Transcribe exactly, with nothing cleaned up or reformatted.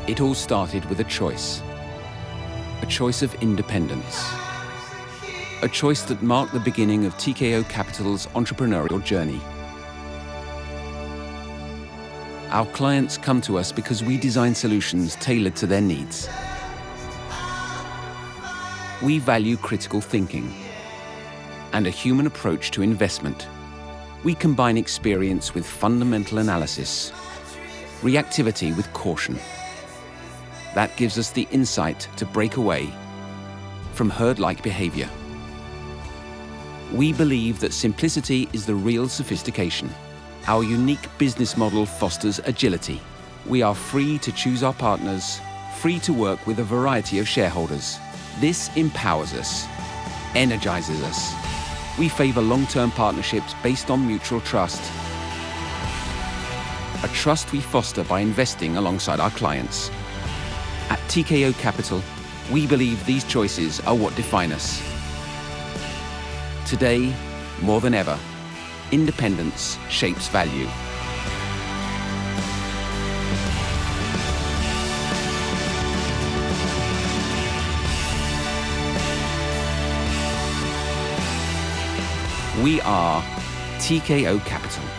It all started with a choice. A choice of independence. A choice that marked the beginning of T K O Capital's entrepreneurial journey. Our clients come to us because we design solutions tailored to their needs. We value critical thinking and a human approach to investment. We combine experience with fundamental analysis, reactivity with caution. That gives us the insight to break away from herd-like behavior. We believe that simplicity is the real sophistication. Our unique business model fosters agility. We are free to choose our partners, free to work with a variety of shareholders. This empowers us, energizes us. We favor long-term partnerships based on mutual trust. A trust we foster by investing alongside our clients. At T K O Capital, we believe these choices are what define us. Today, more than ever, independence shapes value. We are T K O Capital.